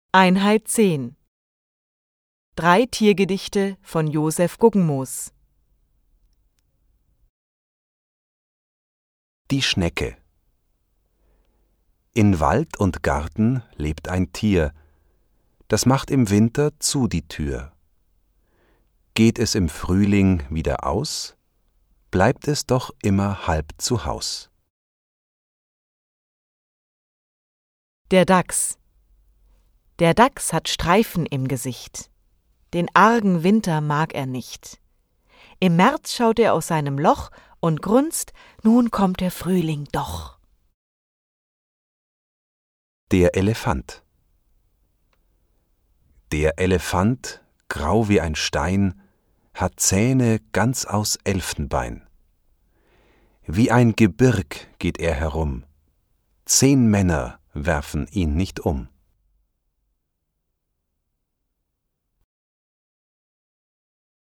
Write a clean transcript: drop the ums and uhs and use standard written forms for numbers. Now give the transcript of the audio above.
Einheit 10. 3 Tiergedichte von Josef Guggenmoos. Die Schnecke. In Wald und Garten lebt ein Tier, das macht im Winter zu die Tür. Geht es im Frühling wieder aus, bleibt es doch immer halb zu Haus. Der Dachs. Der Dachs hat Streifen im Gesicht. Den argen Winter mag er nicht. Im März schaut er aus seinem Loch und grunzt, nun kommt der Frühling doch. Der Elefant. Der Elefant, grau wie ein Stein, hat Zähne ganz aus Elfenbein. Wie ein Gebirg geht er herum, 10 Männer werfen ihn nicht um.